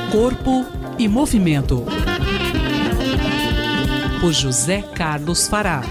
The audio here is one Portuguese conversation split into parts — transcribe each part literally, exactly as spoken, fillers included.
Corpo e Movimento, por José Carlos Fará.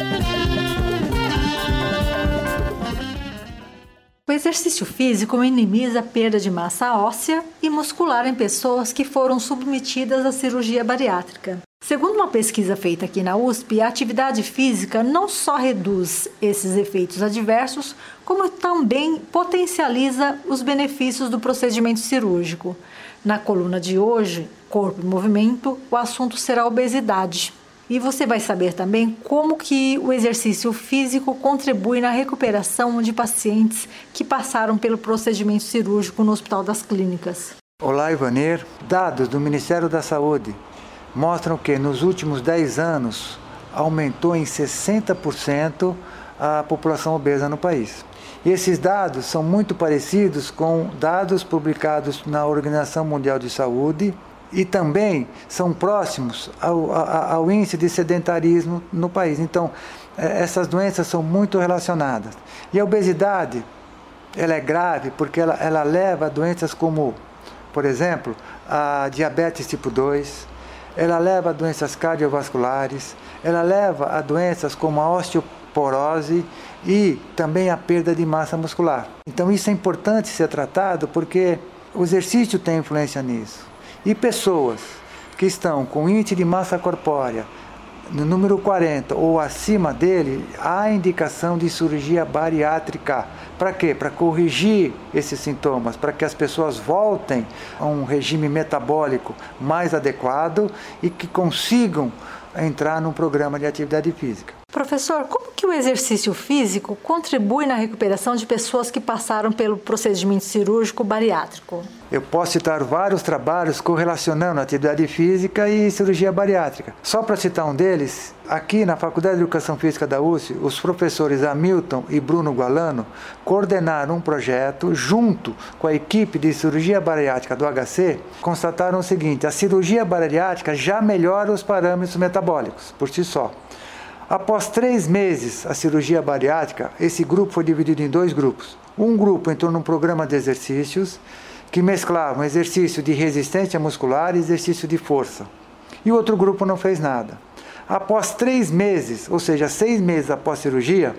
O exercício físico minimiza a perda de massa óssea e muscular em pessoas que foram submetidas à cirurgia bariátrica. Segundo uma pesquisa feita aqui na U S P, a atividade física não só reduz esses efeitos adversos, como também potencializa os benefícios do procedimento cirúrgico. Na coluna de hoje, Corpo e Movimento, o assunto será obesidade. E você vai saber também como que o exercício físico contribui na recuperação de pacientes que passaram pelo procedimento cirúrgico no Hospital das Clínicas. Olá, Ivanir. Dados do Ministério da Saúde mostram que nos últimos dez anos aumentou em sessenta por cento a população obesa no país. E esses dados são muito parecidos com dados publicados na Organização Mundial de Saúde e também são próximos ao, ao, ao índice de sedentarismo no país. Então, essas doenças são muito relacionadas. E a obesidade, ela é grave porque ela, ela leva a doenças como, por exemplo, a diabetes tipo dois, ela leva a doenças cardiovasculares, ela leva a doenças como a osteoporose e também a perda de massa muscular. Então isso é importante ser tratado porque o exercício tem influência nisso. E pessoas que estão com índice de massa corpórea no número quarenta ou acima dele, há indicação de cirurgia bariátrica. Para quê? Para corrigir esses sintomas, para que as pessoas voltem a um regime metabólico mais adequado e que consigam entrar num programa de atividade física. Professor, como que o exercício físico contribui na recuperação de pessoas que passaram pelo procedimento cirúrgico bariátrico? Eu posso citar vários trabalhos correlacionando atividade física e cirurgia bariátrica. Só para citar um deles, aqui na Faculdade de Educação Física da U S P, os professores Hamilton e Bruno Gualano coordenaram um projeto junto com a equipe de cirurgia bariátrica do H C, constataram o seguinte: a cirurgia bariátrica já melhora os parâmetros metabólicos por si só. Após três meses a cirurgia bariátrica, esse grupo foi dividido em dois grupos. Um grupo entrou num programa de exercícios que mesclavam exercício de resistência muscular e exercício de força. E o outro grupo não fez nada. Após três meses, ou seja, seis meses após a cirurgia,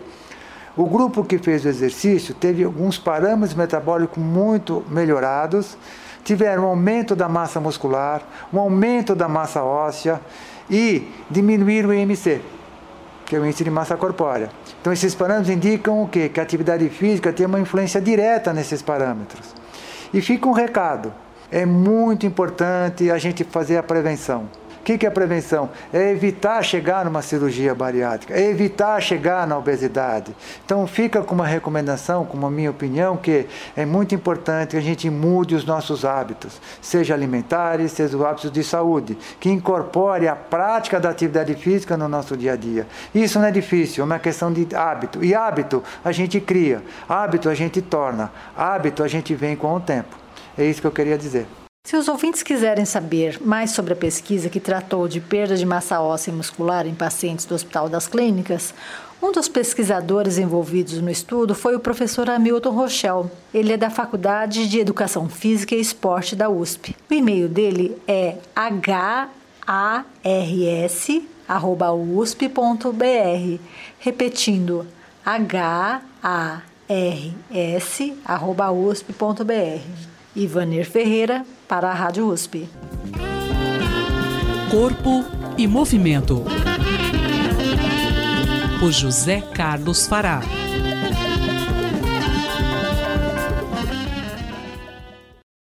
o grupo que fez o exercício teve alguns parâmetros metabólicos muito melhorados, tiveram um aumento da massa muscular, um aumento da massa óssea e diminuíram o I M C, que é o índice de massa corpórea. Então esses parâmetros indicam o quê? Que a atividade física tem uma influência direta nesses parâmetros. E fica um recado, é muito importante a gente fazer a prevenção. O que é a prevenção? É evitar chegar numa cirurgia bariátrica, é evitar chegar na obesidade. Então fica com uma recomendação, com a minha opinião, que é muito importante que a gente mude os nossos hábitos, seja alimentares, seja os hábitos de saúde, que incorpore a prática da atividade física no nosso dia a dia. Isso não é difícil, é uma questão de hábito. E hábito a gente cria, hábito a gente torna, hábito a gente vem com o tempo. É isso que eu queria dizer. Se os ouvintes quiserem saber mais sobre a pesquisa que tratou de perda de massa óssea e muscular em pacientes do Hospital das Clínicas, um dos pesquisadores envolvidos no estudo foi o professor Hamilton Rochel. Ele é da Faculdade de Educação Física e Esporte da U S P. O e-mail dele é h a r s arroba u s p ponto b r, repetindo h a r s arroba u s p ponto b r. Ivanir Ferreira, para a Rádio U S P. Corpo e Movimento, por José Carlos Fará.